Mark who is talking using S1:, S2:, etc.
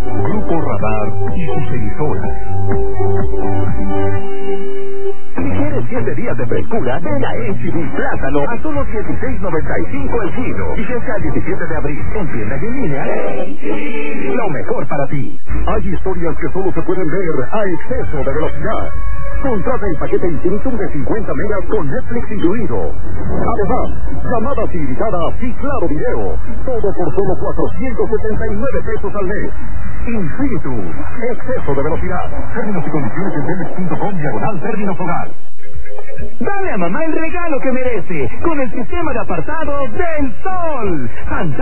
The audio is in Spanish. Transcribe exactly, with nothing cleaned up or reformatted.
S1: Grupo Radar y sus emisoras. Si quieres siete días de frescura, ven a H E B Plátano a solo dieciséis noventa y cinco el kilo. Y hasta el diecisiete de abril, en tiendas y en línea, lo mejor para ti. Hay historias que solo se pueden ver a exceso de velocidad. Contrata el paquete Infinitum de cincuenta megas con Netflix incluido. Además, llamadas ilimitadas y claro video. Todo por solo cuatrocientos setenta y nueve pesos al mes. Infinitum, exceso de velocidad. Términos y condiciones en telmex punto com diagonal términos hogar.
S2: Dale a mamá el regalo que merece con el sistema de apartado del Sol.